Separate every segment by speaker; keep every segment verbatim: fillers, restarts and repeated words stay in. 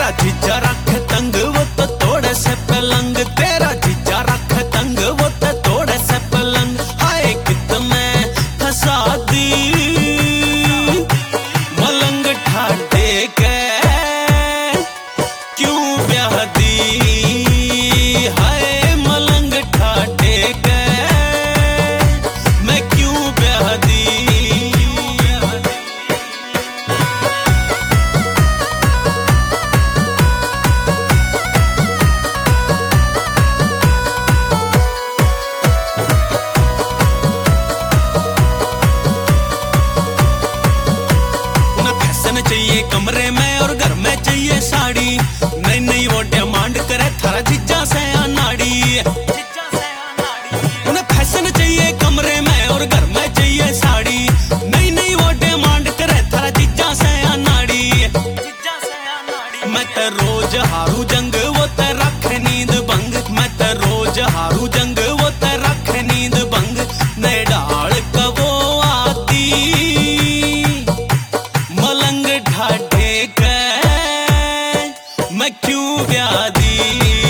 Speaker 1: तेरा जीजा रख तंग वो तो तोड़े से पलंग, तेरा जीजा रख तंग वो तो तोड़े से पलंग। हाय कित में फंसा दी मलंग ठाटे के क्यों ब्याह दी, हाय मलंग ठाटे के मैं क्यों ब्याह दी। चाहिए कमरे में और घर में चाहिए साड़ी, नई नई वो डिमांड करे थारा जीजा से अनाड़ी। उन्हें फैशन चाहिए कमरे में और घर में चाहिए साड़ी, नई नई वो डिमांड करे थारा जीजा से अनाड़ी। मैं तो रोज हारू जंग वो ते रख नींद भंग, मैं तो रोज हारू जंग वो ते रख नींद भंग। नए डाल का वो आती मलंग ठाटे के मैं क्यों ब्याह दी,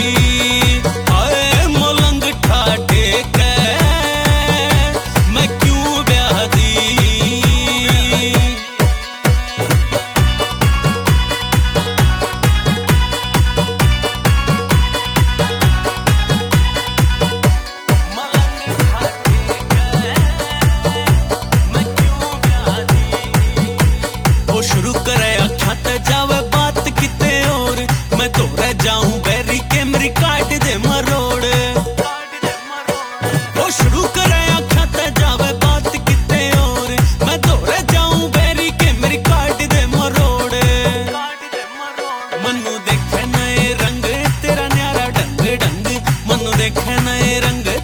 Speaker 1: हाय मलंग ठाटे के मैं क्यों ब्याह दी। वो शुरू करे अखा ते जावे बात किते और, मैं तो रह जाऊं बैरी के मेरी काट दे मरोड़। वो शुरू करे अखा ते जावे बात किते और, मैं तो रह जाऊं बैरी के मेरी काट दे मरोड़। मनु देखे नए रंग तेरा न्यारा ढंग ढंग, मनु देखे नए रंग